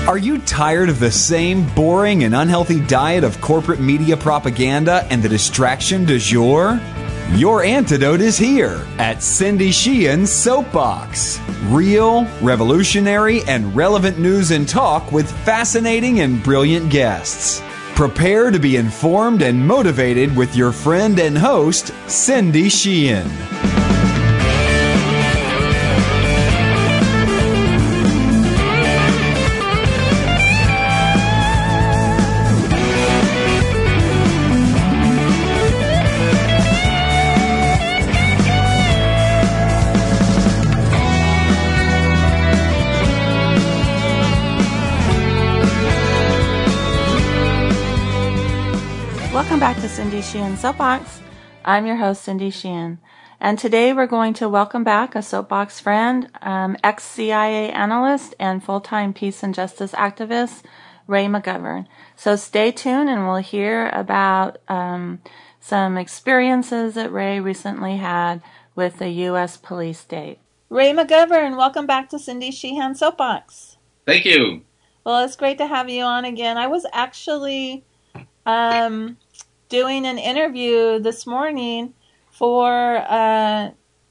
Are you tired of the same boring and unhealthy diet of corporate media propaganda and the distraction du jour? Your antidote is here at Cindy Sheehan's Soapbox. Real, revolutionary, and relevant news and talk with fascinating and brilliant guests. Prepare to be informed and motivated with your friend and host, Cindy Sheehan. Welcome back to Cindy Sheehan's Soapbox. I'm your host, Cindy Sheehan. And today we're going to welcome back a Soapbox friend, ex-CIA analyst and full-time peace and justice activist, Ray McGovern. So stay tuned and we'll hear about some experiences that Ray recently had with the U.S. police state. Ray McGovern, welcome back to Cindy Sheehan's Soapbox. Thank you. Well, it's great to have you on again. I was actually doing an interview this morning for a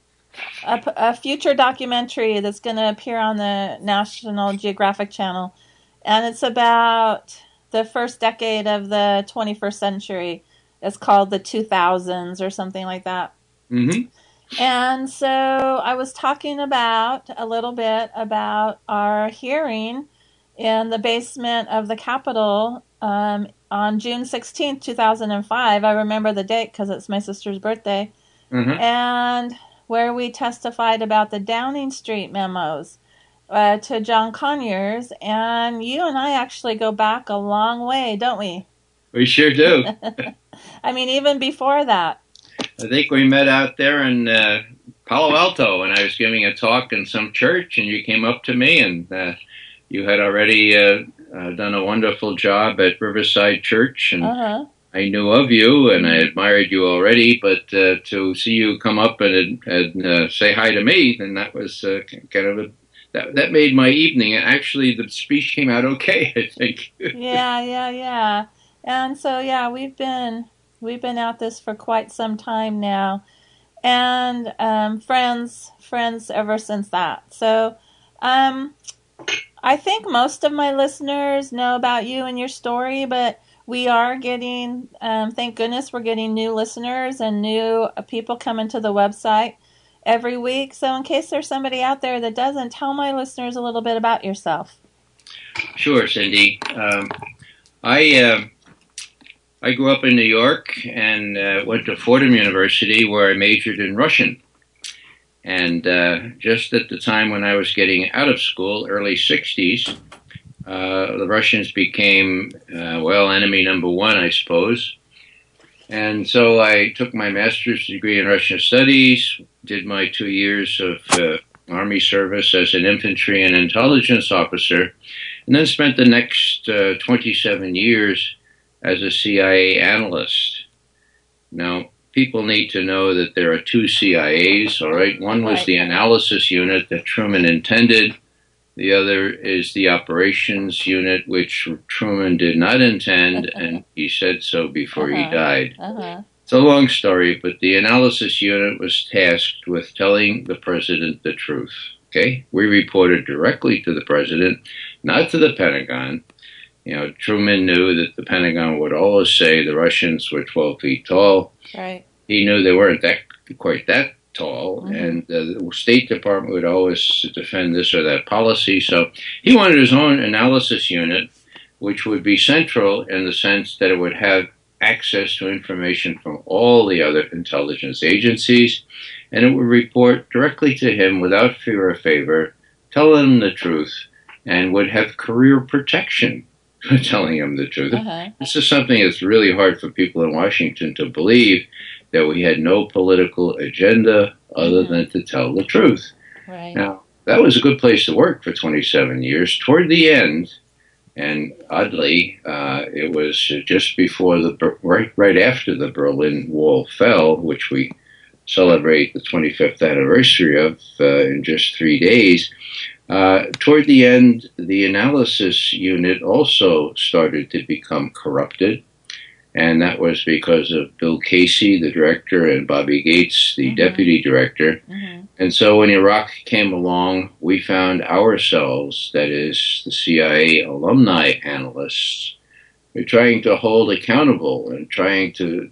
future documentary that's going to appear on the National Geographic Channel. And it's about the first decade of the 21st century. It's called the 2000s or something like that. Mm-hmm. And so I was talking a little bit about our hearing in the basement of the Capitol on June 16th, 2005. I remember the date because it's my sister's birthday. Mm-hmm. And where we testified about the Downing Street memos to John Conyers. And you and I actually go back a long way, don't we? We sure do. I mean, even before that. I think we met out there in Palo Alto when I was giving a talk in some church, and you came up to me, and you had already done a wonderful job at Riverside Church, and I knew of you, and I admired you already, but to see you come up and say hi to me, then that was kind of that made my evening. And actually, the speech came out okay, I think. Yeah. And so, yeah, we've been at this for quite some time now, and friends ever since that. So, I think most of my listeners know about you and your story, but we are getting, thank goodness, we're getting new listeners and new people coming to the website every week. So in case there's somebody out there that doesn't, tell my listeners a little bit about yourself. Sure, Cindy. I grew up in New York and went to Fordham University, where I majored in Russian. And just at the time when I was getting out of school, early 60s, the Russians became, enemy number one, I suppose. And so I took my master's degree in Russian studies, did my 2 years of Army service as an infantry and intelligence officer, and then spent the next 27 years as a CIA analyst. Now, people need to know that there are two CIAs, all right? One was the analysis unit that Truman intended. The other is the operations unit, which Truman did not intend, and he said so before he died. It's a long story, but the analysis unit was tasked with telling the president the truth, okay? We reported directly to the president, not to the Pentagon. You know, Truman knew that the Pentagon would always say the Russians were 12 feet tall. Right. He knew they weren't quite that tall, and the State Department would always defend this or that policy. So he wanted his own analysis unit, which would be central in the sense that it would have access to information from all the other intelligence agencies, and it would report directly to him without fear or favor, tell him the truth, and would have career protection for telling him the truth. This is something that's really hard for people in Washington to believe, that we had no political agenda other than to tell the truth. Right. Now, that was a good place to work for 27 years. Toward the end, and oddly, it was just before right after the Berlin Wall fell, which we celebrate the 25th anniversary of in just 3 days, Toward the end, the analysis unit also started to become corrupted. And that was because of Bill Casey, the director, and Bobby Gates, the deputy director. And so when Iraq came along, we found ourselves, that is, the CIA alumni analysts, trying to hold accountable and trying to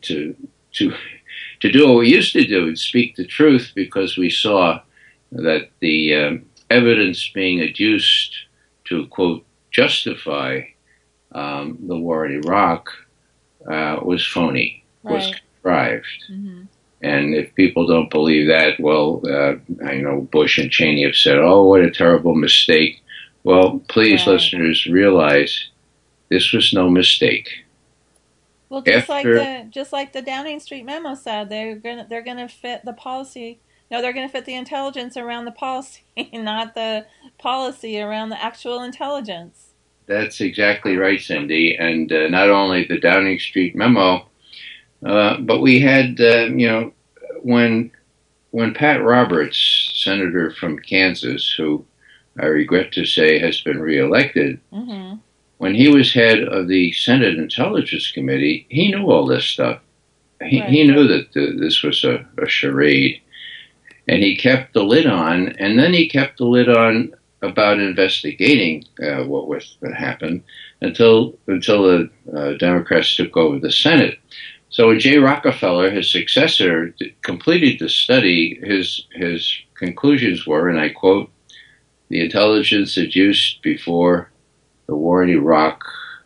do what we used to do and speak the truth, because we saw that the evidence being adduced to, quote, justify the war in Iraq was phony, was contrived. And if people don't believe that, well, I know Bush and Cheney have said, oh, what a terrible mistake. Well, please, listeners, realize this was no mistake. Well, just like the Downing Street memo said, they're gonna fit the policy. No, they're gonna fit the intelligence around the policy, not the policy around the actual intelligence. That's exactly right, Cindy. And not only the Downing Street memo, but we had, when Pat Roberts, senator from Kansas, who I regret to say has been reelected, when he was head of the Senate Intelligence Committee, he knew all this stuff. He knew that this was a charade. And he kept the lid on, and then he kept the lid on about investigating what was going to happen until the Democrats took over the Senate. So when Jay Rockefeller, his successor, completed the study, his conclusions were, and I quote, "The intelligence adduced before the war in Iraq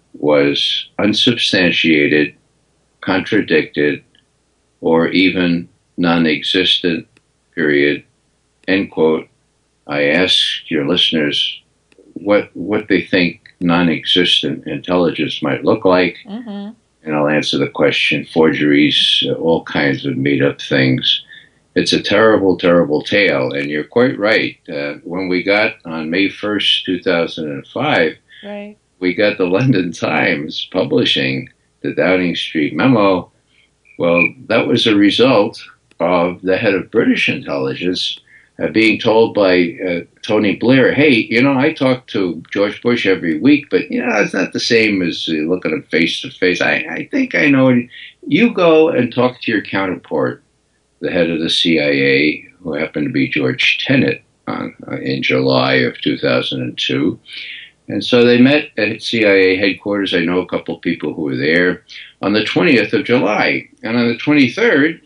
was unsubstantiated, contradicted, or even non-existent, period," end quote. I ask your listeners what they think non-existent intelligence might look like, and I'll answer the question: forgeries, all kinds of made-up things. It's a terrible, terrible tale, and you're quite right. When we got on May 1st, 2005, we got the London Times publishing the Downing Street memo. Well, that was a result of the head of British intelligence being told by Tony Blair, hey, I talk to George Bush every week, but, it's not the same as looking at him face to face. I think I know. You go and talk to your counterpart, the head of the CIA, who happened to be George Tenet, in July of 2002. And so they met at CIA headquarters. I know a couple of people who were there on the 20th of July. And on the 23rd,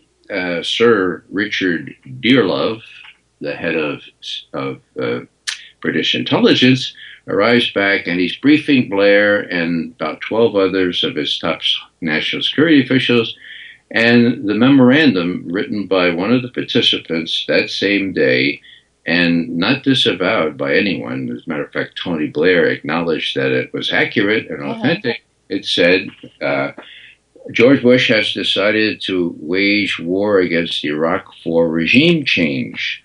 Sir Richard Dearlove, the head of British intelligence, arrives back, and he's briefing Blair and about 12 others of his top national security officials. And the memorandum written by one of the participants that same day, and not disavowed by anyone, as a matter of fact, Tony Blair acknowledged that it was accurate and authentic. It said, George Bush has decided to wage war against Iraq for regime change.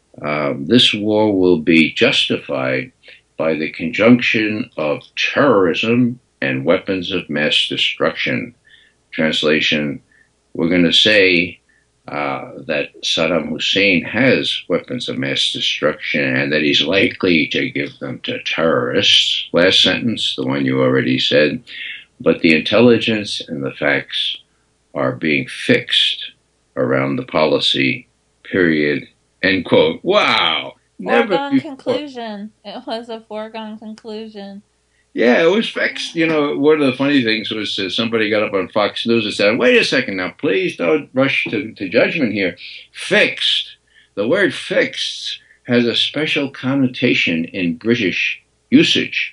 This war will be justified by the conjunction of terrorism and weapons of mass destruction. Translation, we're going to say that Saddam Hussein has weapons of mass destruction and that he's likely to give them to terrorists. Last sentence, the one you already said. But the intelligence and the facts are being fixed around the policy, period, end quote. Wow. Foregone conclusion. It was a foregone conclusion. Yeah, it was fixed. One of the funny things was somebody got up on Fox News and said, wait a second now, please don't rush to judgment here. Fixed. The word fixed has a special connotation in British usage.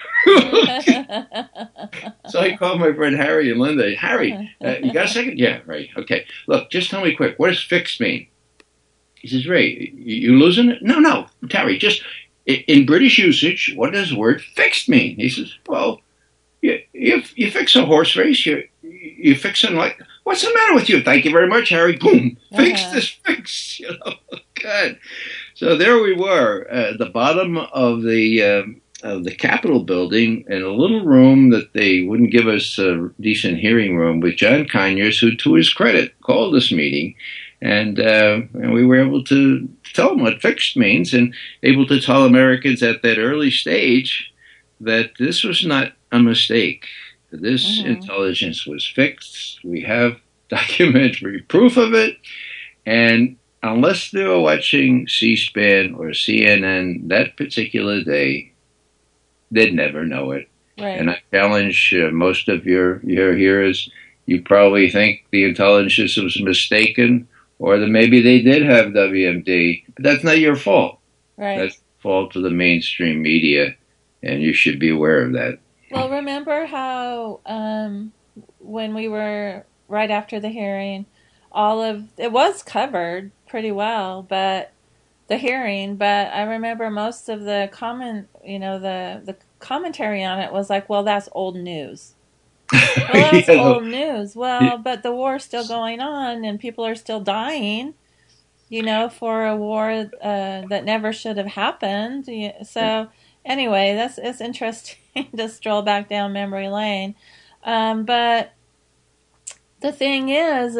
So I called my friend Harry and Linda. Harry, you got a second? Yeah, right. Okay. Look, just tell me quick. What does fixed mean? He says, Ray, you losing it? No, Terry, just in British usage, what does the word fixed mean? He says, well, you fix a horse race, you fixing like, what's the matter with you? Thank you very much, Harry. Boom. Fixed is fixed. Good. So there we were at the bottom of the Capitol building in a little room that they wouldn't give us a decent hearing room with John Conyers, who, to his credit, called this meeting. And we were able to tell them what fixed means, and able to tell Americans at that early stage that this was not a mistake. This intelligence was fixed. We have documentary proof of it. And unless they were watching C-SPAN or CNN that particular day, they'd never know it. Right. And I challenge most of your hearers, you probably think the intelligence was mistaken, or that maybe they did have WMD, but that's not your fault. Right. That's the fault of the mainstream media, and you should be aware of that. Well, remember how when we were right after the hearing, it was covered pretty well, but the hearing, but I remember most of the the commentary on it was like, well, that's old news. Well, that's old news. Well, but the war's still going on and people are still dying, for a war that never should have happened. So anyway, it's interesting to stroll back down memory lane. But the thing is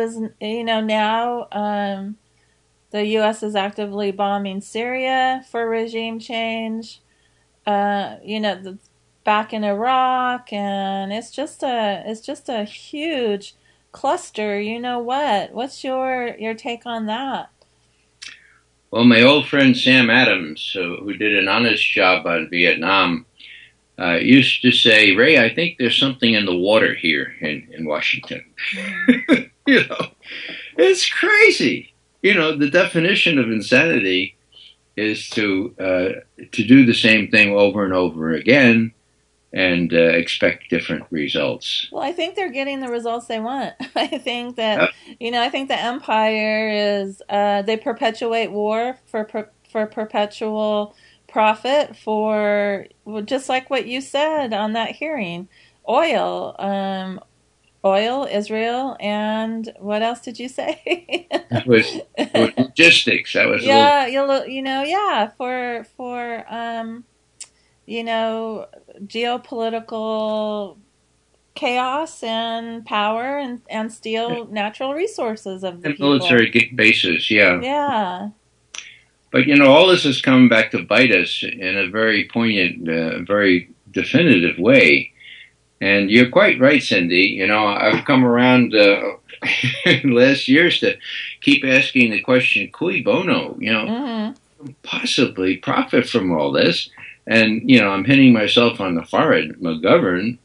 now the U.S. is actively bombing Syria for regime change. Back in Iraq, and it's just a huge cluster. What's your take on that? Well, my old friend Sam Adams, who did an honest job on Vietnam, used to say, "Ray, I think there's something in the water here in Washington." It's crazy. The definition of insanity is to do the same thing over and over again and expect different results. Well, I think they're getting the results they want. I think that I think the empire is they perpetuate war for perpetual profit, for just like what you said on that hearing, oil, Israel, and what else did you say? It was logistics. That was for geopolitical chaos and power and steal natural resources of the people. Military bases, yeah. Yeah. But all this is coming back to bite us in a very poignant, very definitive way. And you're quite right, Cindy. I've come around in last years to keep asking the question, cui bono? Possibly profit from all this. And, I'm hitting myself on the forehead. McGovern,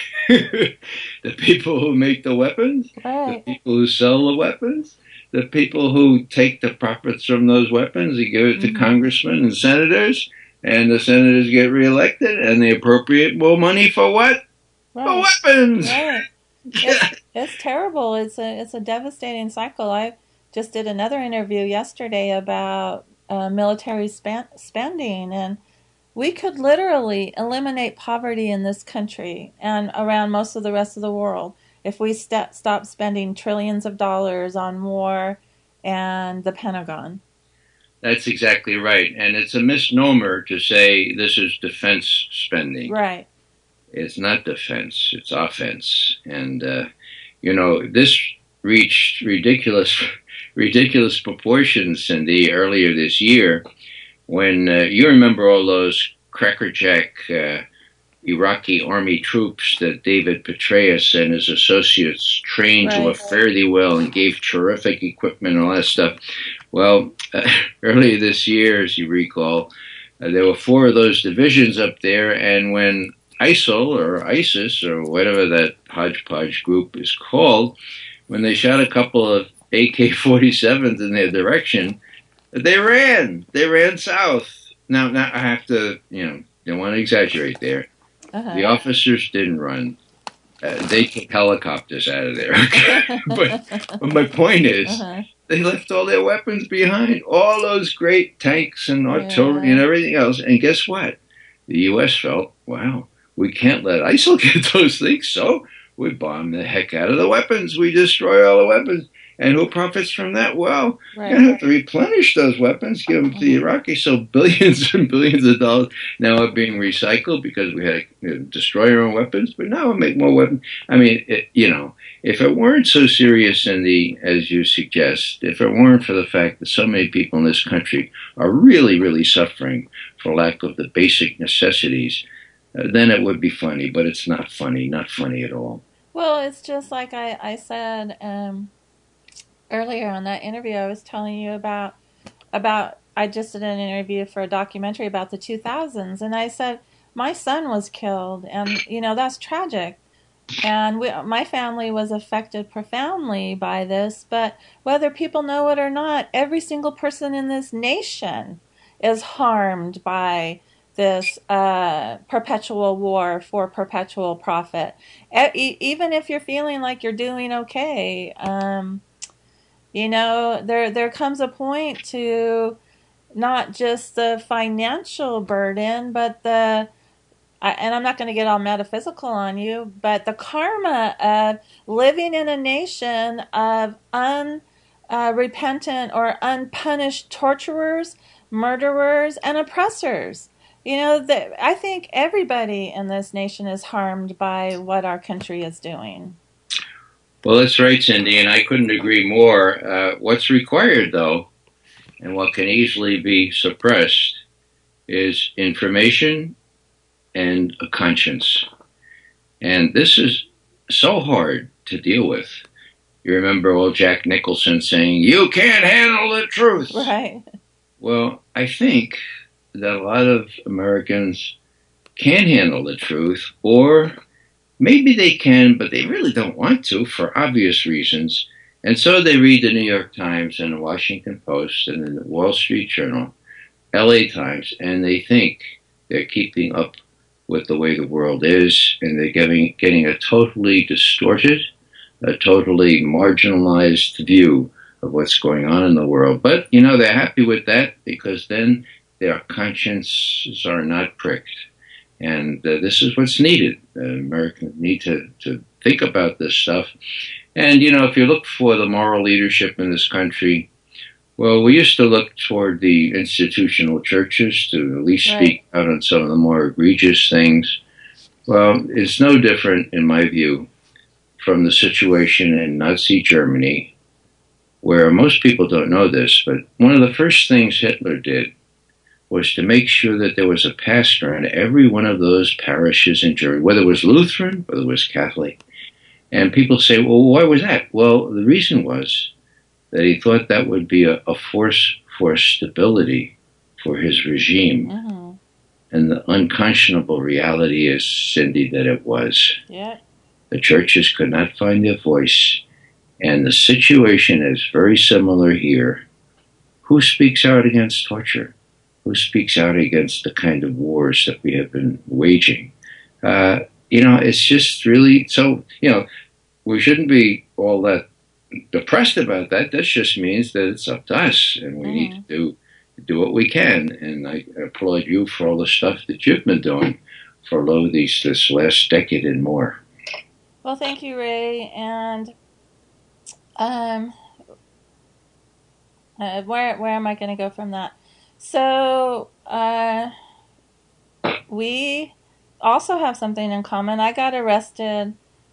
the people who make the weapons, right. The people who sell the weapons, the people who take the profits from those weapons and give it to congressmen and senators, and the senators get reelected, and they appropriate more money for what? Right. For weapons. Right. It's terrible. It's a devastating cycle. I just did another interview yesterday about military spending, and we could literally eliminate poverty in this country and around most of the rest of the world if we stop spending trillions of dollars on war and the Pentagon. That's exactly right. And it's a misnomer to say this is defense spending. Right. It's not defense, it's offense. And, this reached ridiculous proportions, Cindy, earlier this year, when you remember all those crackerjack Iraqi army troops that David Petraeus and his associates trained to a fairly well and gave terrific equipment and all that stuff. Well, earlier this year, as you recall, there were 4 of those divisions up there, and when ISIL or ISIS or whatever that hodgepodge group is called, when they shot a couple of AK-47s in their direction, they ran south. Now I have to, don't want to exaggerate there. The officers didn't run. They took helicopters out of there. but my point is, they left all their weapons behind, all those great tanks and artillery and everything else. And guess what? The U.S. felt, wow, we can't let ISIL get those things, so we bomb the heck out of the weapons. We destroy all the weapons. And who profits from that? Well, Right. you have to replenish those weapons, give them to the Iraqis. So billions and billions of dollars now are being recycled because we had to destroy our own weapons, but now we'll make more weapons. I mean, if it weren't so serious, Cindy, as you suggest, if it weren't for the fact that so many people in this country are really, really suffering for lack of the basic necessities, then it would be funny. But it's not funny at all. Well, it's just like I said earlier on that interview I was telling you about I just did an interview for a documentary about the 2000s, and I said my son was killed, and that's tragic, and my family was affected profoundly by this. But whether people know it or not, every single person in this nation is harmed by this perpetual war for perpetual profit. Even if you're feeling like you're doing okay, there comes a point to not just the financial burden, but and I'm not going to get all metaphysical on you, but the karma of living in a nation of unrepentant or unpunished torturers, murderers, and oppressors. I think everybody in this nation is harmed by what our country is doing. Well, that's right, Cindy, and I couldn't agree more. What's required, though, and what can easily be suppressed, is information and a conscience. And this is so hard to deal with. You remember old Jack Nicholson saying, "You can't handle the truth." Right. Well, I think that a lot of Americans can handle the truth, or maybe they can, but they really don't want to for obvious reasons. And so they read the New York Times and the Washington Post and the Wall Street Journal, LA Times, and they think they're keeping up with the way the world is, and they're getting a totally distorted, a totally marginalized view of what's going on in the world. But, they're happy with that because then their consciences are not pricked. And this is what's needed. Americans need to think about this stuff. And, if you look for the moral leadership in this country, well, we used to look toward the institutional churches to at least speak out on some of the more egregious things. Well, it's no different, in my view, from the situation in Nazi Germany, where most people don't know this, but one of the first things Hitler did was to make sure that there was a pastor in every one of those parishes in Germany, whether it was Lutheran, whether it was Catholic. And people say, well, why was that? Well, the reason was that he thought that would be a force for stability for his regime. Mm-hmm. And the unconscionable reality is, Cindy, that it was. Yeah. The churches could not find their voice. And the situation is very similar here. Who speaks out against torture? Who speaks out against the kind of wars that we have been waging? It's just really, so, we shouldn't be all that depressed about that. This just means that it's up to us, and we need to do what we can. And I applaud you for all the stuff that you've been doing for this last decade and more. Well, thank you, Ray. And where am I going to go from that? So we also have something in common. I got arrested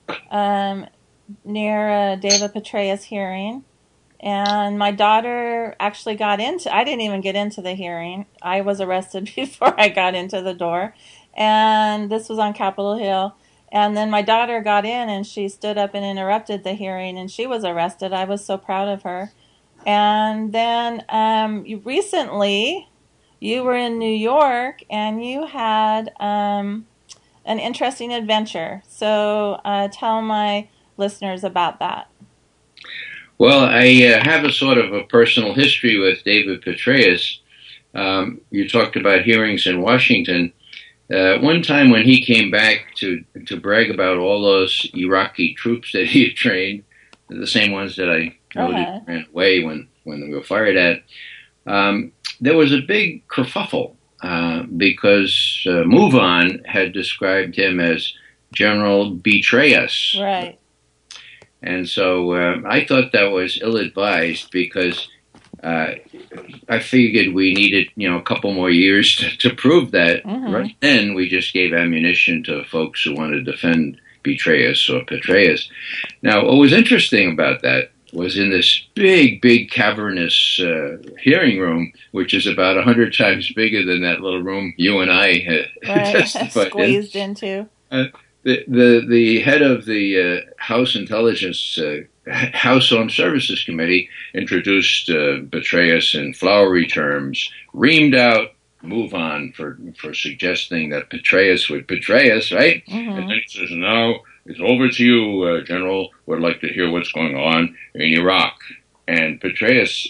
near David Petraeus' hearing, and my daughter actually I didn't even get into the hearing. I was arrested before I got into the door, and this was on Capitol Hill. And then my daughter got in, and she stood up and interrupted the hearing, and she was arrested. I was so proud of her. And then recently, you were in New York, and you had an interesting adventure. So tell my listeners about that. Well, I have a sort of a personal history with David Petraeus. You talked about hearings in Washington. One time when he came back to brag about all those Iraqi troops that he had trained, the same ones that I noted ran away when they were fired at, there was a big kerfuffle because MoveOn had described him as General Betray Us. Right. And so I thought that was ill-advised because I figured we needed, a couple more years to prove that. Mm-hmm. Right then, we just gave ammunition to folks who wanted to defend Betrayus or Petraeus. Now, what was interesting about that was in this big cavernous hearing room, which is about 100 times bigger than that little room you and I testified squeezed into. The head of the House Intelligence House Armed Services Committee introduced Petraeus in flowery terms, reamed out move on for suggesting that Petraeus would betray us, right? Mm-hmm. And then he says, now it's over to you, General. Would like to hear what's going on in Iraq. And Petraeus,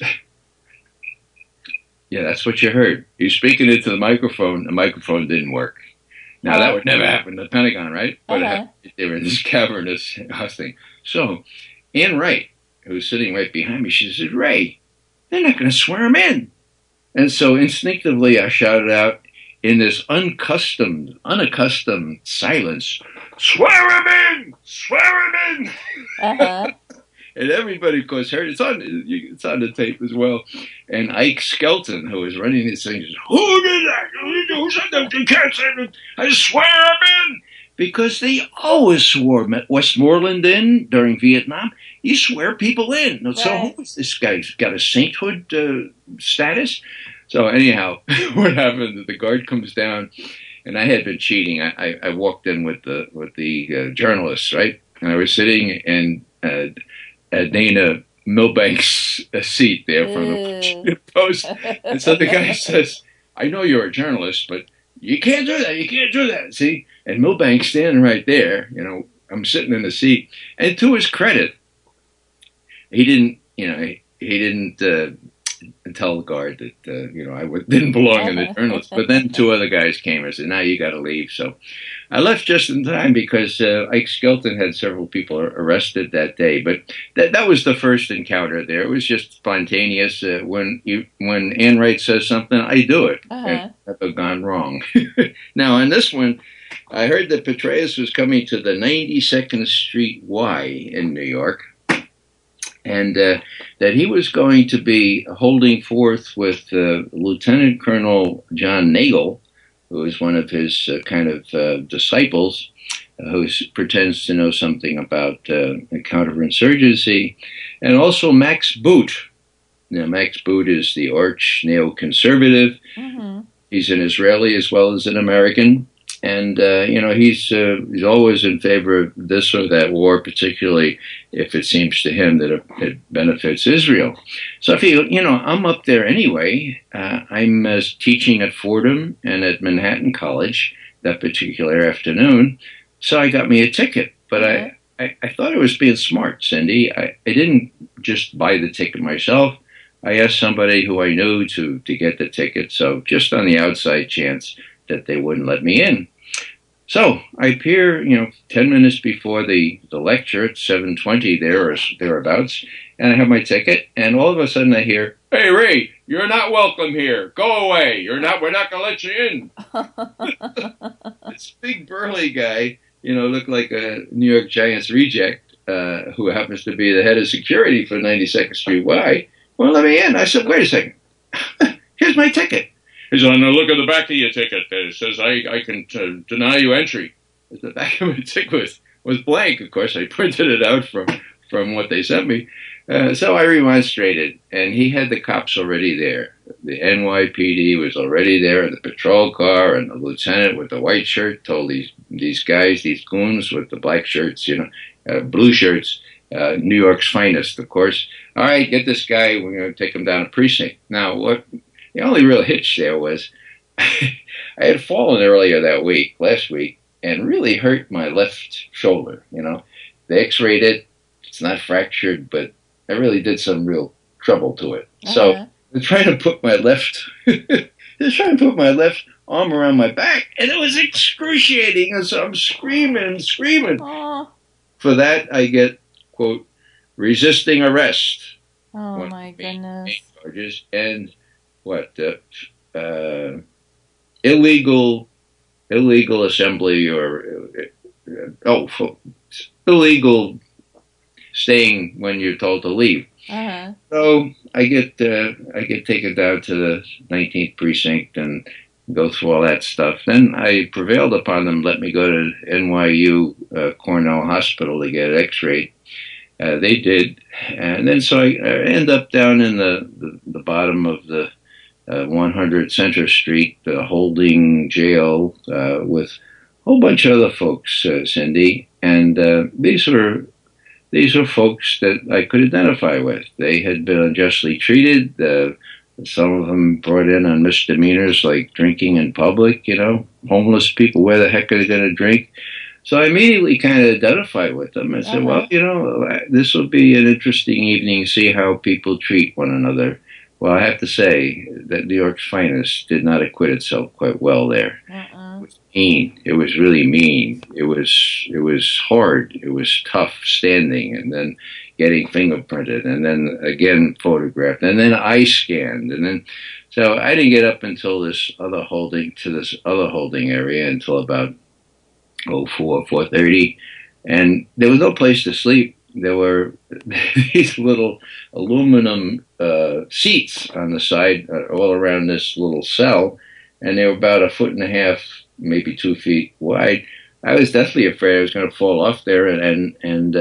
yeah, that's what you heard. He's speaking into the microphone. The microphone didn't work. Now, that would never happen to the Pentagon, right? But they were in this cavernous thing. So, Ann Wright, who's sitting right behind me, she says, Ray, they're not going to swear him in. And so instinctively I shouted out in this unaccustomed silence, swear him in! Swear him in! Uh-huh. And everybody, of course, heard it. It's on the tape as well. And Ike Skelton, who was running these things, says, who did that? Who said that? You can't say that. I swear him in! Because they always swore Westmoreland in during Vietnam. You swear people in. Right. So who is this guy? He's got a sainthood status? So anyhow, what happened? The guard comes down, and I had been cheating. I walked in with the journalists, right? And I was sitting in Dana Milbank's seat there from the Post. And so the guy says, I know you're a journalist, but you can't do that. You can't do that. See? And Milbank's standing right there. I'm sitting in the seat. And to his credit, he didn't tell the guard that, I didn't belong in the journalists. But then two other guys came and said, now you got to leave. So I left just in time because Ike Skelton had several people arrested that day. But that was the first encounter there. It was just spontaneous. When Ann Wright says something, I do it. And I've gone wrong. Now, on this one, I heard that Petraeus was coming to the 92nd Street Y in New York. And that he was going to be holding forth with Lieutenant Colonel John Nagel, who is one of his disciples, who pretends to know something about counterinsurgency, and also Max Boot. Now, Max Boot is the arch neoconservative. Mm-hmm. He's an Israeli as well as an American. And, he's always in favor of this or that war, particularly if it seems to him that it benefits Israel. So I feel, I'm up there anyway. I'm teaching at Fordham and at Manhattan College that particular afternoon. So I got me a ticket. But I thought I was being smart, Cindy. I didn't just buy the ticket myself. I asked somebody who I knew to get the ticket. So just on the outside chance that they wouldn't let me in. So I appear, 10 minutes before the lecture at 7:20 there or thereabouts, and I have my ticket, and all of a sudden I hear, "Hey Ray, you're not welcome here. Go away. We're not gonna let you in." This big burly guy, looked like a New York Giants reject, who happens to be the head of security for 92nd Street Y. Well, let me in. I said, wait a second. Here's my ticket. He said, now look at the back of your ticket. It says I can deny you entry. The back of my ticket was blank. Of course, I printed it out from what they sent me. So I remonstrated, and he had the cops already there. The NYPD was already there in the patrol car, and the lieutenant with the white shirt told these guys, these goons with the black shirts, blue shirts, New York's finest, of course. All right, get this guy. We're going to take him down to precinct. Now, the only real hitch there was I had fallen earlier last week, and really hurt my left shoulder. They x-rayed it. It's not fractured, but I really did some real trouble to it. Uh-huh. So they're trying to put my left arm around my back, and it was excruciating. And so I'm screaming. Aww. For that, I get, quote, resisting arrest. Oh, my goodness. Charges and illegal assembly or illegal staying when you're told to leave. Uh-huh. So I get taken down to the 19th precinct and go through all that stuff. Then I prevailed upon them, let me go to NYU Cornell Hospital to get X-rayed. They did, and then so I end up down in the bottom of the 100 Center Street holding jail with a whole bunch of other folks, Cindy, and these were folks that I could identify with. They had been unjustly treated. Some of them brought in on misdemeanors like drinking in public, homeless people. Where the heck are they going to drink? So I immediately kind of identified with them and said, well, this will be an interesting evening, see how people treat one another. Well, I have to say that New York's finest did not acquit itself quite well there. It was mean. It was really mean. It was hard. It was tough standing and then getting fingerprinted and then again photographed and then eye scanned. And then, so I didn't get up until this other holding area until about 4:30, and there was no place to sleep. There were these little aluminum seats on the side all around this little cell, and they were about 1.5 feet, maybe 2 feet wide. I was deathly afraid I was going to fall off there and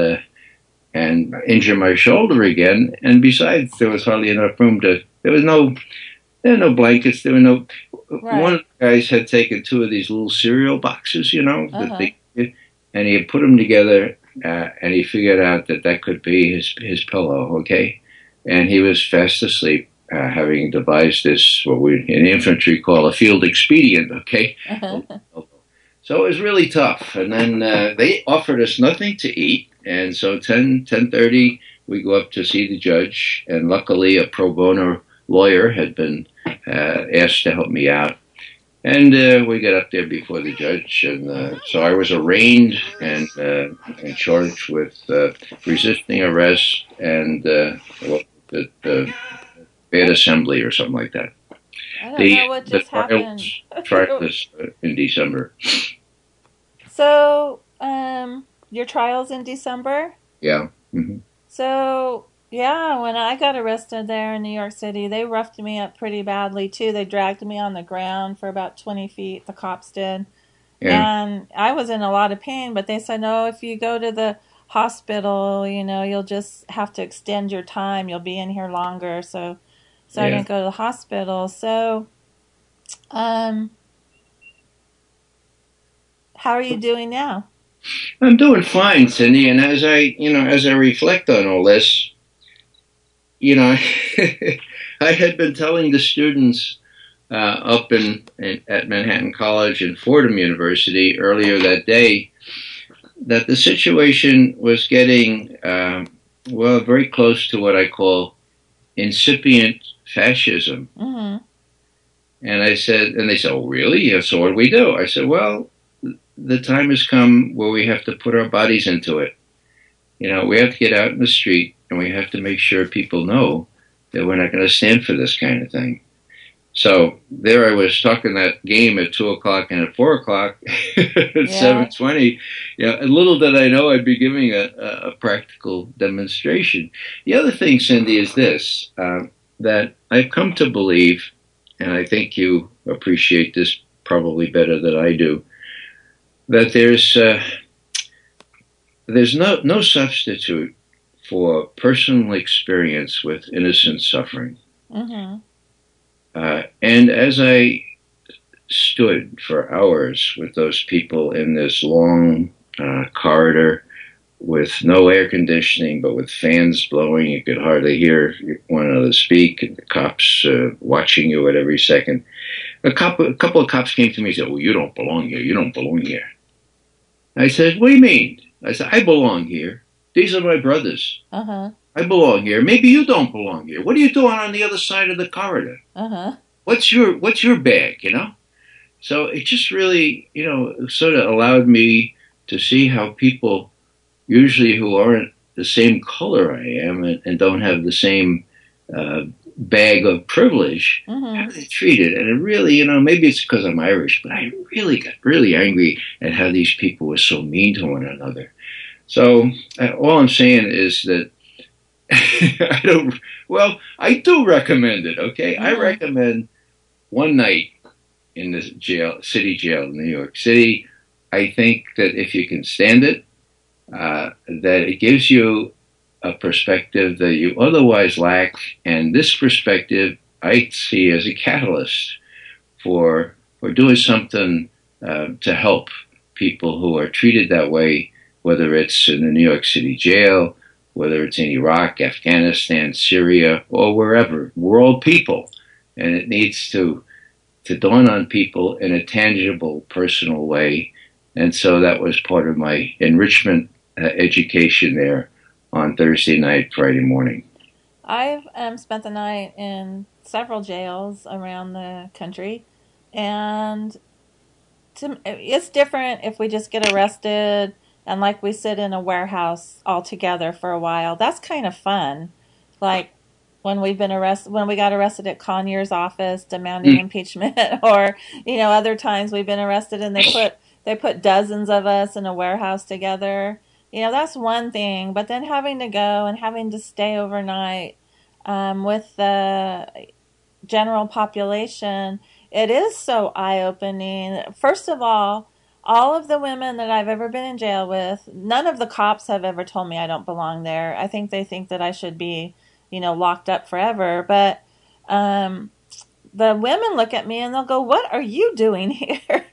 injure my shoulder again. And besides, there was hardly enough room there were no blankets. There were no. Right. One of the guys had taken 2 of these little cereal boxes, that and he had put them together, and he figured out that could be his pillow, okay? And he was fast asleep, having devised this, what we in infantry call a field expedient, okay? So it was really tough. And then they offered us nothing to eat, and so 10:30, we go up to see the judge, and luckily a pro bono lawyer had been asked to help me out. And we got up there before the judge, and so I was arraigned and charged with resisting arrest and bad assembly or something like that. I don't know what just happened. Trial is in December. So, your trial's in December? Yeah. Mm-hmm. So, yeah, when I got arrested there in New York City, they roughed me up pretty badly, too. They dragged me on the ground for about 20 feet, the cops did. Yeah. And I was in a lot of pain, but they said, no, if you go to the hospital, you'll just have to extend your time. You'll be in here longer. So I didn't go to the hospital. So, how are you doing now? I'm doing fine, Cindy. And as I reflect on all this, I had been telling the students up at Manhattan College and Fordham University earlier that day that the situation was getting, very close to what I call incipient fascism. Mm-hmm. And I said, and they said, oh, really? Yeah, so what do we do? I said, well, the time has come where we have to put our bodies into it. We have to get out in the street, and we have to make sure people know that we're not going to stand for this kind of thing. So there I was talking that game at 2:00 and at 4:00 at 7:20. Little did I know I'd be giving a practical demonstration. The other thing, Cindy, is this, that I've come to believe, and I think you appreciate this probably better than I do, that there's no substitute for personal experience with innocent suffering. Mm-hmm. And as I stood for hours with those people in this long corridor with no air conditioning, but with fans blowing, you could hardly hear one another speak, and the cops watching you at every second. A couple of cops came to me and said, well, you don't belong here. You don't belong here. I said, what do you mean? I said, I belong here. These are my brothers. Uh-huh. I belong here. Maybe you don't belong here. What are you doing on the other side of the corridor? Uh-huh. What's your bag, So it just really, sort of allowed me to see how people, usually who aren't the same color I am and don't have the same bag of privilege, mm-hmm. how they're treated. And it really, maybe it's because I'm Irish, but I really got really angry at how these people were so mean to one another. So all I'm saying is that I do recommend it. Okay, I recommend one night in the city jail in New York City. I think that if you can stand it, that it gives you a perspective that you otherwise lack, and this perspective I see as a catalyst for doing something to help people who are treated that way, whether it's in the New York City jail, whether it's in Iraq, Afghanistan, Syria, or wherever. We're all people, and it needs to dawn on people in a tangible, personal way. And so that was part of my enrichment education there on Thursday night, Friday morning. I've spent the night in several jails around the country, and it's different if we just get arrested and like we sit in a warehouse all together for a while. That's kind of fun. Like when we got arrested at Conyers' office demanding impeachment, or other times we've been arrested and they put dozens of us in a warehouse together. That's one thing, but then having to go and having to stay overnight with the general population, it is so eye-opening. First of all of the women that I've ever been in jail with, none of the cops have ever told me I don't belong there. I think they think that I should be, locked up forever. But the women look at me and they'll go, "What are you doing here?"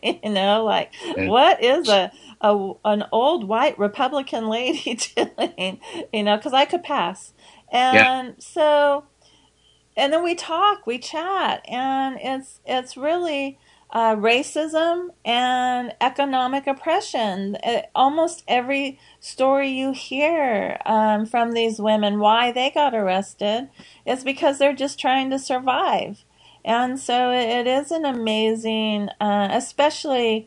What is an old white Republican lady doing? Because I could pass. And so, and then we talk, we chat, and it's really racism and economic oppression. Almost every story you hear from these women, why they got arrested, is because they're just trying to survive. And so it is an amazing, especially,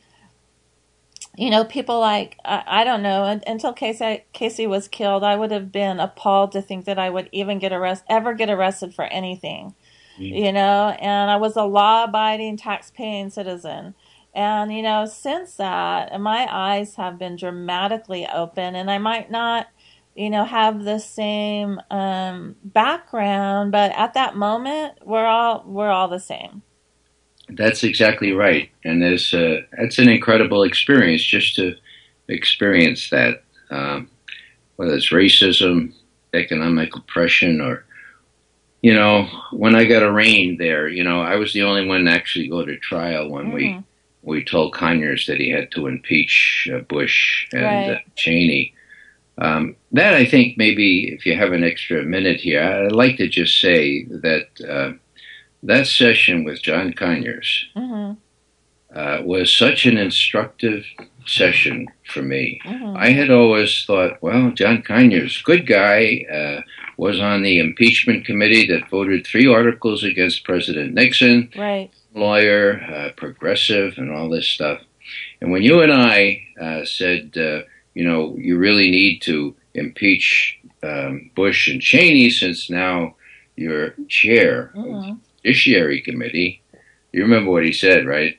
people like, I don't know, until Casey was killed, I would have been appalled to think that I would even ever get arrested for anything. And I was a law-abiding, tax-paying citizen. And, since that, my eyes have been dramatically open, and I might not, have the same background, but at that moment, we're all the same. That's exactly right. And that's an incredible experience just to experience that, whether it's racism, economic oppression, or when I got arraigned there, I was the only one to actually go to trial when we told Conyers that he had to impeach Bush and Cheney. That I think maybe if you have an extra minute here, I'd like to just say that that session with John Conyers was such an instructive session for me. I had always thought, well, John Conyers, good guy, was on the impeachment committee that voted 3 articles against President Nixon, lawyer, progressive, and all this stuff. And when you and I said, you really need to impeach Bush and Cheney since now you're chair of the Judiciary Committee, you remember what he said, right?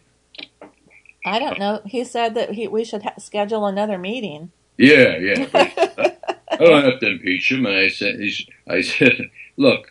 I don't know. He said that we should schedule another meeting. Yeah. I don't have to impeach him. And I said, look,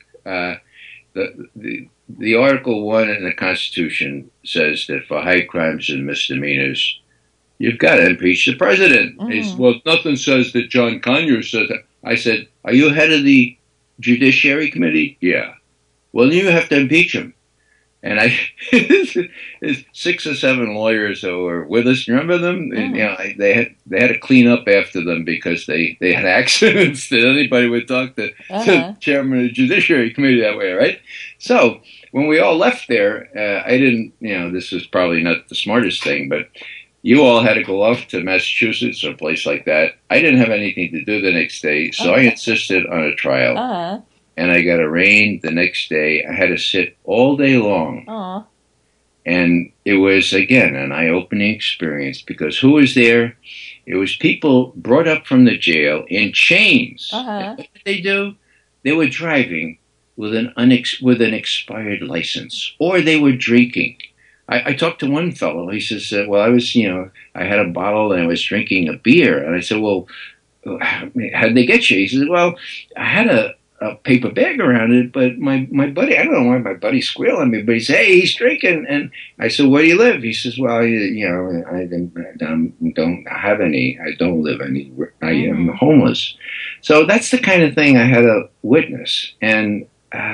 the Article 1 in the Constitution says that for high crimes and misdemeanors, you've got to impeach the president. He said, well, nothing says that John Conyers says that. I said, are you head of the Judiciary Committee? Yeah. Well, you have to impeach him. And there's 6 or 7 lawyers who were with us. Remember them? They had to clean up after them because they had accidents that anybody would talk to the chairman of the Judiciary Committee that way, right? So when we all left there, I didn't, this was probably not the smartest thing, but you all had to go off to Massachusetts or a place like that. I didn't have anything to do the next day, so I insisted on a trial. And I got arraigned the next day. I had to sit all day long. And it was, again, an eye-opening experience because who was there? It was people brought up from the jail in chains. What did they do? They were driving with an expired license, or they were drinking. I talked to one fellow. He says, well, I was, I had a bottle and I was drinking a beer. And I said, well, how'd they get you? He says, well, I had a paper bag around it, but my buddy, I don't know why my buddy squealed at me, but he said, hey, he's drinking. And I said, where do you live? He says, well, I don't have any, I don't live anywhere. I am homeless. So that's the kind of thing I had to witness. And,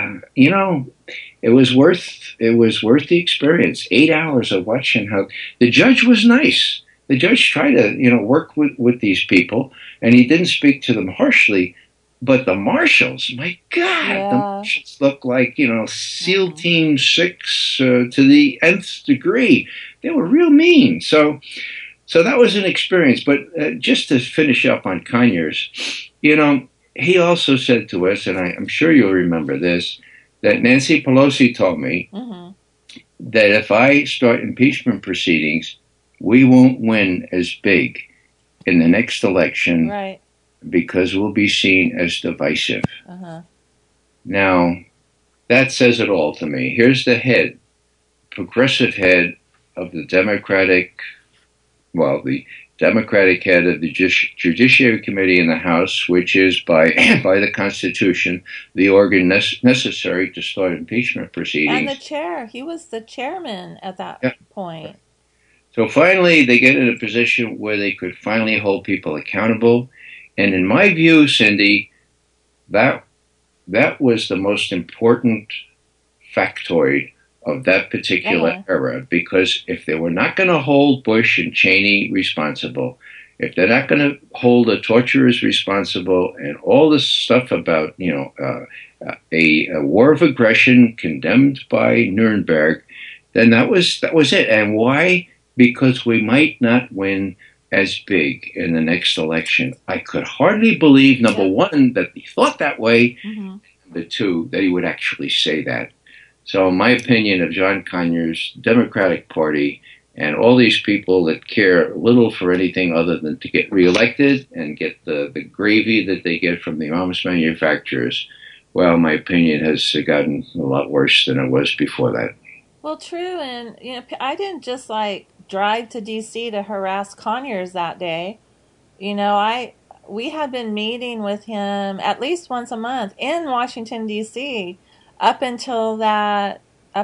it was worth the experience. 8 hours of watching how the judge was nice. The judge tried to, work with these people, and he didn't speak to them harshly. But the marshals, my God, the marshals look like, SEAL Team 6 to the nth degree. They were real mean. So that was an experience. But just to finish up on Conyers, he also said to us, and I'm sure you'll remember this, that Nancy Pelosi told me that if I start impeachment proceedings, we won't win as big in the next election. Right. Because we'll be seen as divisive. Now, that says it all to me. Here's the progressive head of the Democratic head of the Judiciary Committee in the House, which is by the Constitution the organ necessary to start impeachment proceedings. And the chair, he was the chairman at that point. So finally, they get in a position where they could finally hold people accountable. And in my view, Cindy, that was the most important factoid of that particular era, because if they were not going to hold Bush and Cheney responsible, if they're not going to hold the torturers responsible, and all this stuff about a war of aggression condemned by Nuremberg, then that was it. And why? Because we might not win as big in the next election. I could hardly believe, number one, that he thought that way, number two, that he would actually say that. So my opinion of John Conyers, Democratic Party, and all these people that care little for anything other than to get reelected and get the gravy that they get from the arms manufacturers, well, my opinion has gotten a lot worse than it was before that. Well, true, and I didn't just drive to D.C. to harass Conyers that day. We had been meeting with him at least once a month in Washington, D.C. up until that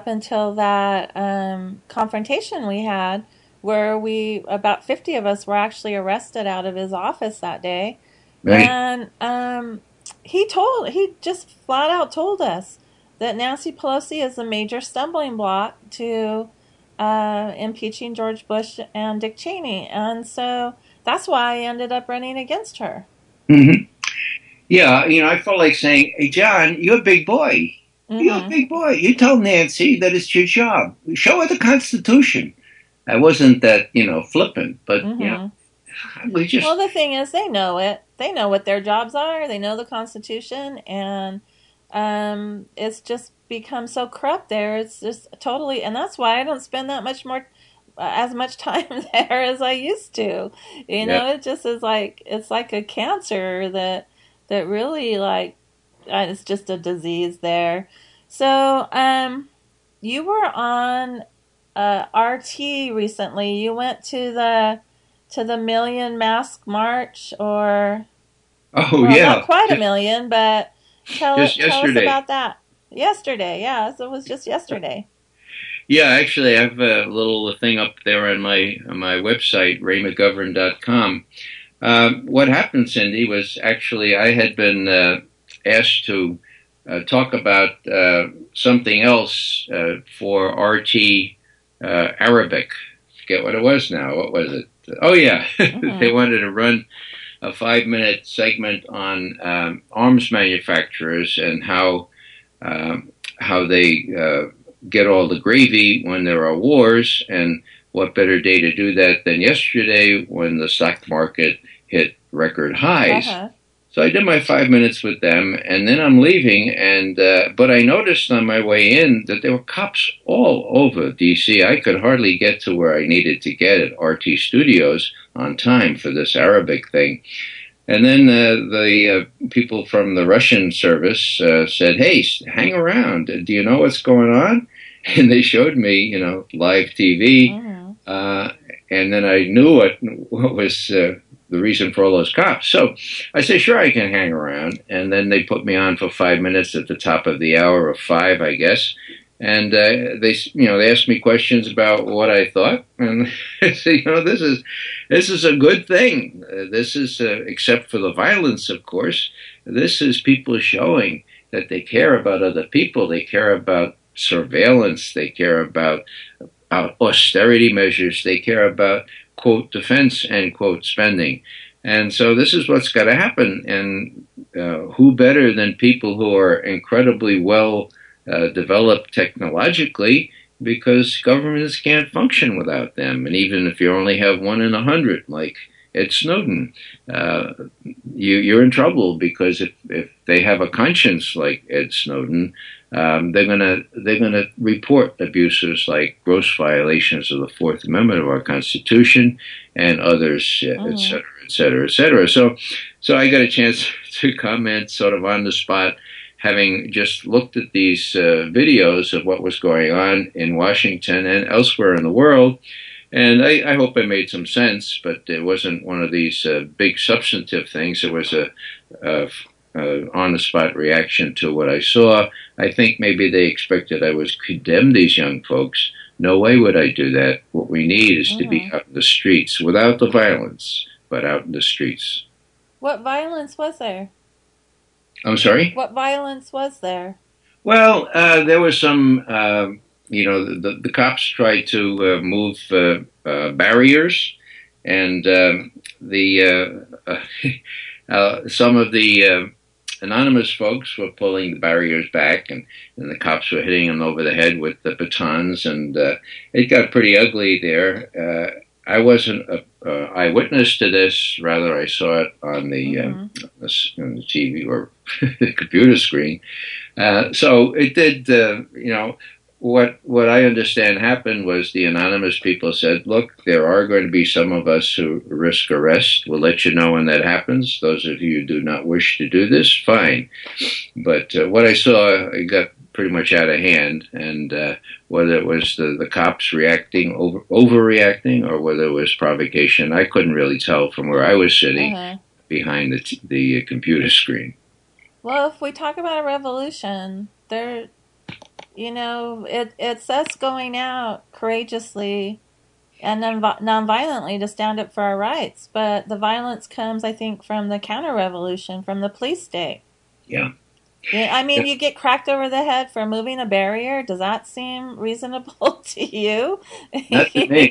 confrontation we had, where about 50 of us were actually arrested out of his office that day. Right. And he just flat out told us that Nancy Pelosi is a major stumbling block to impeaching George Bush and Dick Cheney. And so that's why I ended up running against her. Mm-hmm. Yeah, I felt like saying, hey, John, you're a big boy. You're a big boy. You tell Nancy that it's your job. Show her the Constitution. I wasn't that, flippant, but, we just... Well, the thing is, they know it. They know what their jobs are. They know the Constitution, and it's just become so corrupt there. It's just totally, and that's why I don't spend that much more, as much time there as I used to. It just is it's like a cancer that really it's just a disease there. So, you were on RT recently. You went to the Million Mask March, or not quite a million, but tell us about that. Yesterday, so it was just yesterday. Yeah, actually, I have a little thing up there on my website, raymcgovern.com. What happened, Cindy, was actually I had been asked to talk about something else for RT Arabic. Forget what it was now. What was it? Oh, yeah. They wanted to run a 5-minute segment on arms manufacturers and how they get all the gravy when there are wars, and what better day to do that than yesterday when the stock market hit record highs. So I did my 5 minutes with them, and then I'm leaving, and but I noticed on my way in that there were cops all over D.C. I could hardly get to where I needed to get at RT Studios on time for this Arabic thing. And then the people from the Russian service said, hey, hang around. Do you know what's going on? And they showed me, live TV. And then I knew what was the reason for all those cops. So I say, sure, I can hang around. And then they put me on for 5 minutes at the top of the hour, or 5, I guess. And they asked me questions about what I thought, and I said, this is a good thing. This is, except for the violence, of course, this is people showing that they care about other people. They care about surveillance. They care about austerity measures. They care about, quote, defense, end quote, spending. And so this is what's got to happen. And who better than people who are incredibly well developed technologically, because governments can't function without them. And even if you only have 1 in 100, like Ed Snowden, you're in trouble, because if they have a conscience like Ed Snowden, they're gonna report abuses like gross violations of the Fourth Amendment of our Constitution and others, et cetera, et cetera, et cetera. So I got a chance to comment sort of on the spot, having just looked at these videos of what was going on in Washington and elsewhere in the world. And I hope I made some sense, but it wasn't one of these big substantive things. It was a on-the-spot reaction to what I saw. I think maybe they expected I would condemn these young folks. No way would I do that. What we need is to be out in the streets, without the violence, but out in the streets. What violence was there? I'm sorry? What violence was there? Well, there was some, the cops tried to move barriers, and some of the anonymous folks were pulling the barriers back, and the cops were hitting them over the head with the batons, and it got pretty ugly there. I wasn't an eyewitness to this. Rather, I saw it on the TV or the computer screen. So it did, what I understand happened was the anonymous people said, look, there are going to be some of us who risk arrest. We'll let you know when that happens. Those of you who do not wish to do this, fine. But what I saw, it got pretty much out of hand, and whether it was the cops reacting, overreacting, or whether it was provocation, I couldn't really tell from where I was sitting behind the computer screen. Well, if we talk about a revolution, it's us going out courageously and nonviolently to stand up for our rights. But the violence comes, I think, from the counter-revolution, from the police state. Yeah. I mean, you get cracked over the head for moving a barrier. Does that seem reasonable to you? Not to me.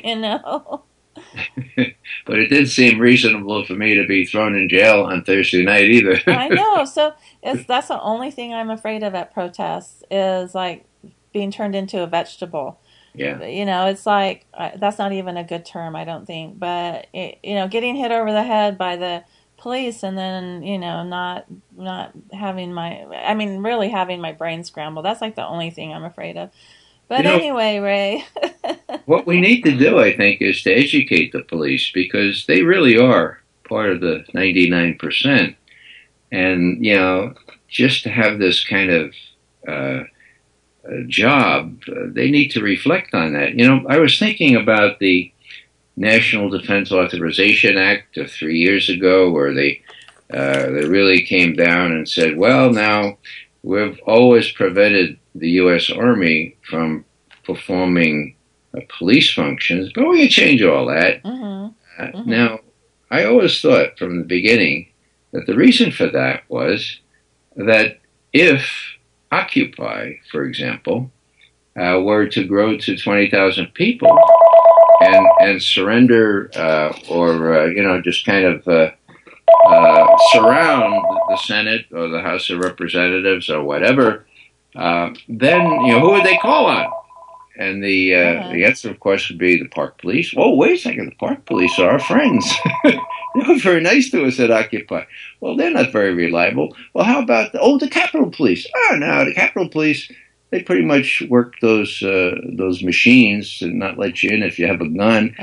But it did seem reasonable for me to be thrown in jail on Thursday night either. I know. So that's the only thing I'm afraid of at protests, is like being turned into a vegetable. Yeah. It's like, that's not even a good term, I don't think. But, getting hit over the head by the police, and then not having really having my brain scrambled. That's like the only thing I'm afraid of. But anyway, Ray, what we need to do, I think, is to educate the police, because they really are part of the 99%. And just to have this kind of job, they need to reflect on that. I was thinking about the National Defense Authorization Act of 3 years ago, where they really came down and said, well, now we've always prevented the U.S. Army from performing police functions, but we can change all that. Now, I always thought from the beginning that the reason for that was that if Occupy, for example, were to grow to 20,000 people, and surrender, just kind of surround the Senate or the House of Representatives or whatever, then who would they call on? And the answer, of course, would be the park police. Oh, wait a second, the park police are our friends. They were very nice to us at Occupy. Well, they're not very reliable. Well, how about the Capitol Police? Oh, no, the Capitol Police, they pretty much work those machines and not let you in if you have a gun.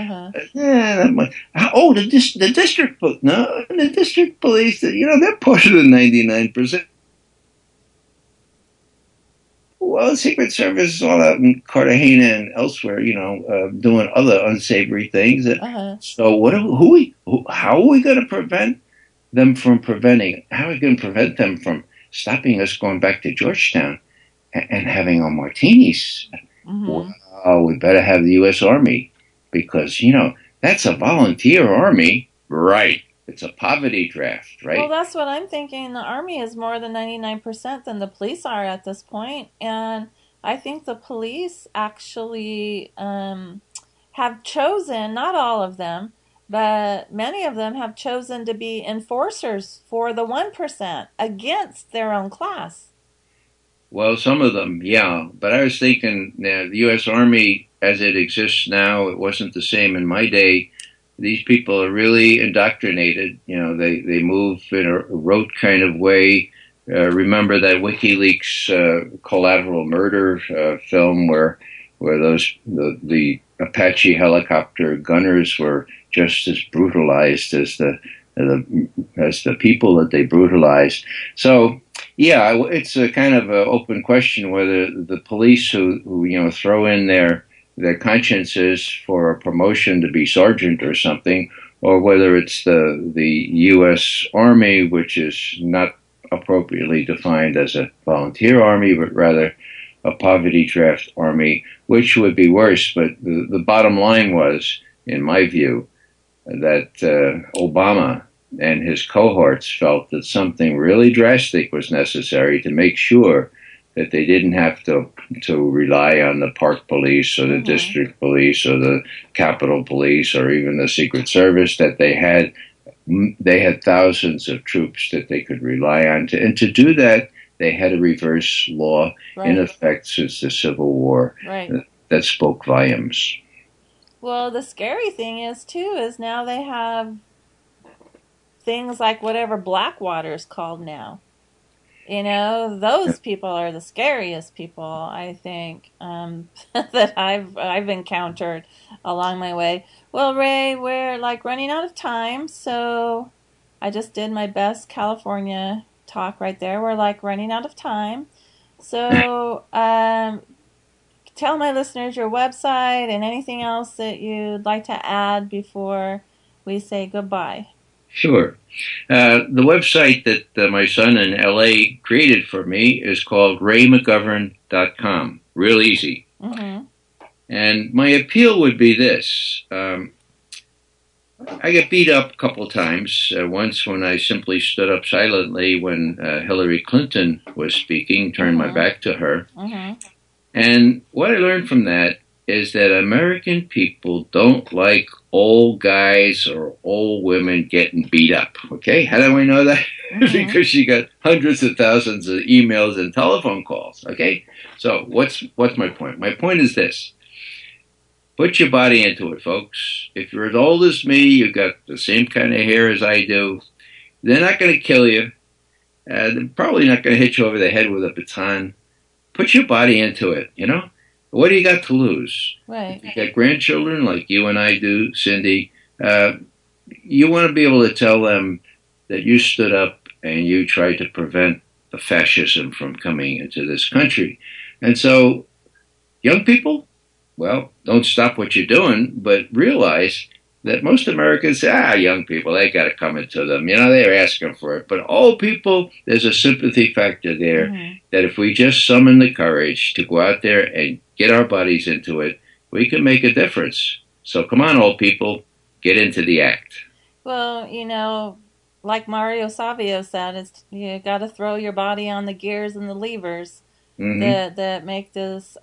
The district the district police, they're part of the 99%. well, the Secret Service is all out in Cartagena and elsewhere, doing other unsavory things. Uh-huh. So how are we going to prevent them from preventing? How are we going to prevent them from stopping us going back to Georgetown and having our martinis? Mm-hmm. Well, we better have the U.S. Army because, that's a volunteer army. Right. It's a poverty draft, right? Well, that's what I'm thinking. The Army is more than 99% than the police are at this point. And I think the police actually have chosen, not all of them, but many of them have chosen to be enforcers for the 1% against their own class. Well, some of them, yeah. But I was thinking the U.S. Army, as it exists now, it wasn't the same in my day. These people are really indoctrinated. They move in a rote kind of way. Remember that WikiLeaks collateral murder film where the Apache helicopter gunners were just as brutalized as the people that they brutalized. So, yeah, it's a kind of an open question whether the police who throw in their consciences for a promotion to be sergeant or something, or whether it's the U.S. Army, which is not appropriately defined as a volunteer army, but rather a poverty draft army, which would be worse. But the bottom line was, in my view, that Obama and his cohorts felt that something really drastic was necessary to make sure that they didn't have to rely on the park police or the district police or the Capitol Police or even the Secret Service, that they had thousands of troops that they could rely on. And to do that, they had a reverse law in effect since the Civil War that spoke volumes. Well, the scary thing is now they have things like whatever Blackwater is called now. Those people are the scariest people, I think, that I've encountered along my way. Well, Ray, we're running out of time, so I just did my best California talk right there. We're running out of time. So tell my listeners your website and anything else that you'd like to add before we say goodbye. Sure. The website that my son in L.A. created for me is called raymcgovern.com. Real easy. Mm-hmm. And my appeal would be this. I got beat up a couple times. Once when I simply stood up silently when Hillary Clinton was speaking, turned my back to her. Mm-hmm. And what I learned from that is that American people don't like old guys or old women getting beat up. Okay? How do we know that? Mm-hmm. Because you got hundreds of thousands of emails and telephone calls. Okay? So what's my point? My point is this. Put your body into it, folks. If you're as old as me, you've got the same kind of hair as I do, they're not going to kill you. They're probably not going to hit you over the head with a baton. Put your body into it, What do you got to lose? Right. If you got grandchildren like you and I do, Cindy, you want to be able to tell them that you stood up and you tried to prevent the fascism from coming into this country. And so, young people, well, don't stop what you're doing, but realize that most Americans say, young people, they got to come into them. They're asking for it. But old people, there's a sympathy factor there that if we just summon the courage to go out there and get our bodies into it, we can make a difference. So come on, old people, get into the act. Well, like Mario Savio said, you got to throw your body on the gears and the levers that make this,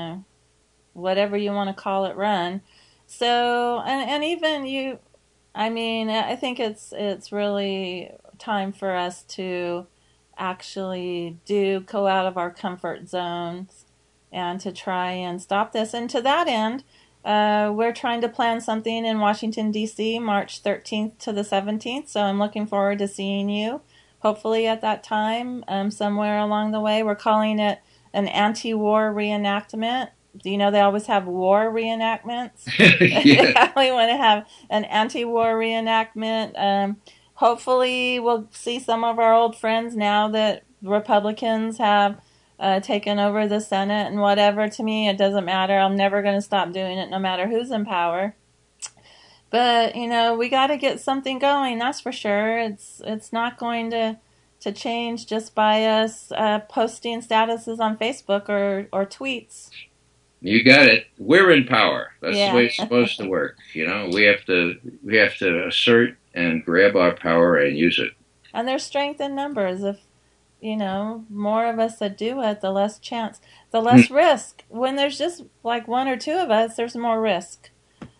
whatever you want to call it, run. So, and even I think it's really time for us to actually go out of our comfort zones and to try and stop this. And to that end, we're trying to plan something in Washington, D.C., March 13th to the 17th. So I'm looking forward to seeing you, hopefully at that time, somewhere along the way. We're calling it an anti-war reenactment. They always have war reenactments. Yeah. We want to have an anti-war reenactment. Hopefully we'll see some of our old friends now that Republicans have taken over the Senate and whatever. To me, it doesn't matter. I'm never going to stop doing it, no matter who's in power. But we got to get something going. That's for sure. It's not going to change just by us posting statuses on Facebook or tweets. You got it. We're in power. That's Yeah. the way it's supposed to work. We have to assert and grab our power and use it. And there's strength in numbers. If more of us that do it, the less chance, the less risk. When there's just like one or two of us, there's more risk.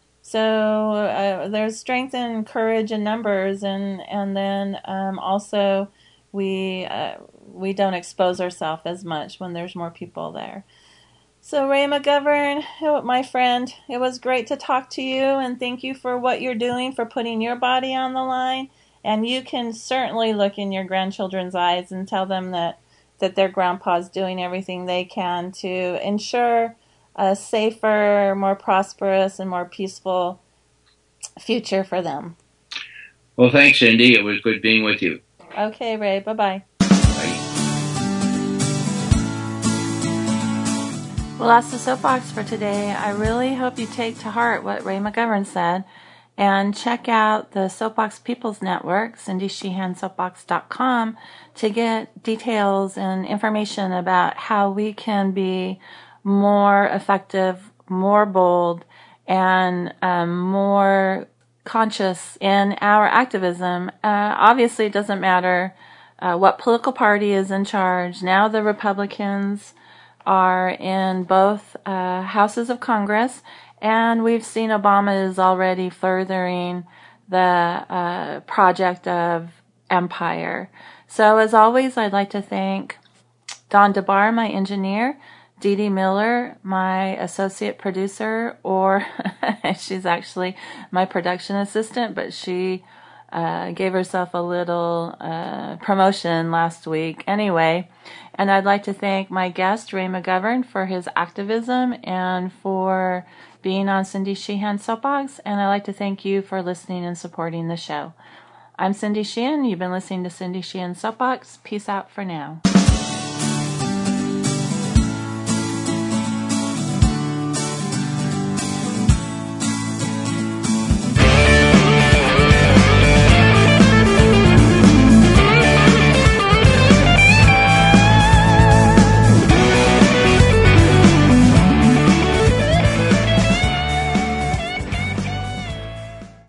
So there's strength and courage in numbers, and then also we don't expose ourselves as much when there's more people there. So Ray McGovern, my friend, it was great to talk to you, and thank you for what you're doing, for putting your body on the line. And you can certainly look in your grandchildren's eyes and tell them that their grandpa's doing everything they can to ensure a safer, more prosperous, and more peaceful future for them. Well, thanks, Cindy. It was good being with you. Okay, Ray. Bye-bye. Bye. Well, that's the soapbox for today. I really hope you take to heart what Ray McGovern said and check out the Soapbox People's Network, CindySheehanSoapbox.com, to get details and information about how we can be more effective, more bold, and more conscious in our activism. Obviously, it doesn't matter what political party is in charge. Now the Republicans are in both houses of Congress, and we've seen Obama is already furthering the project of empire. So as always, I'd like to thank Don DeBar, my engineer, Dee Dee Miller, my associate producer, or she's actually my production assistant, but she gave herself a little promotion last week. Anyway, and I'd like to thank my guest, Ray McGovern, for his activism and for being on Cindy Sheehan Soapbox, and I'd like to thank you for listening and supporting the show. I'm Cindy Sheehan. You've been listening to Cindy Sheehan Soapbox. Peace out for now.